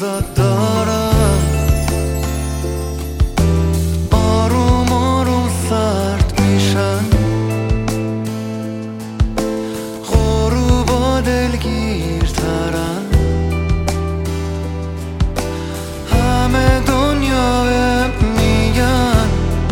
ازت دارم، آروم آروم سرد میشن غروبا دلگیرترن، همه دنیا میگن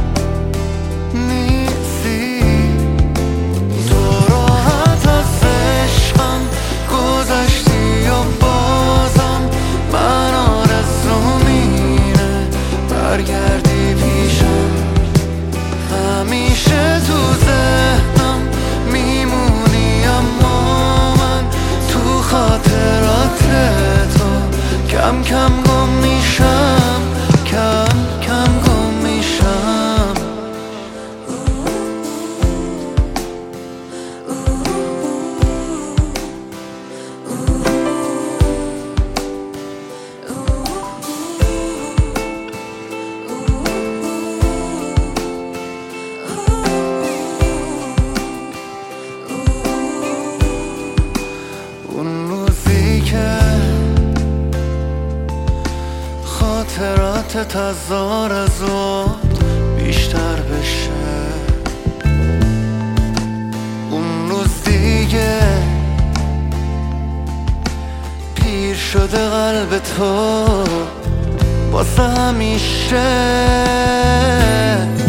نیستی، تو راحت از عشقم گذشتی و بازم من آرزوم اینه برگردی پیشم، همیشه تو ذهنم میمونی اما من تو خاطرات تو کم کم گم میشم، کم کم گم میشم. اون روزی که خاطرات تزار از بیشتر بشه، اون روز دیگه پیر شده قلب تو واسه همیشه.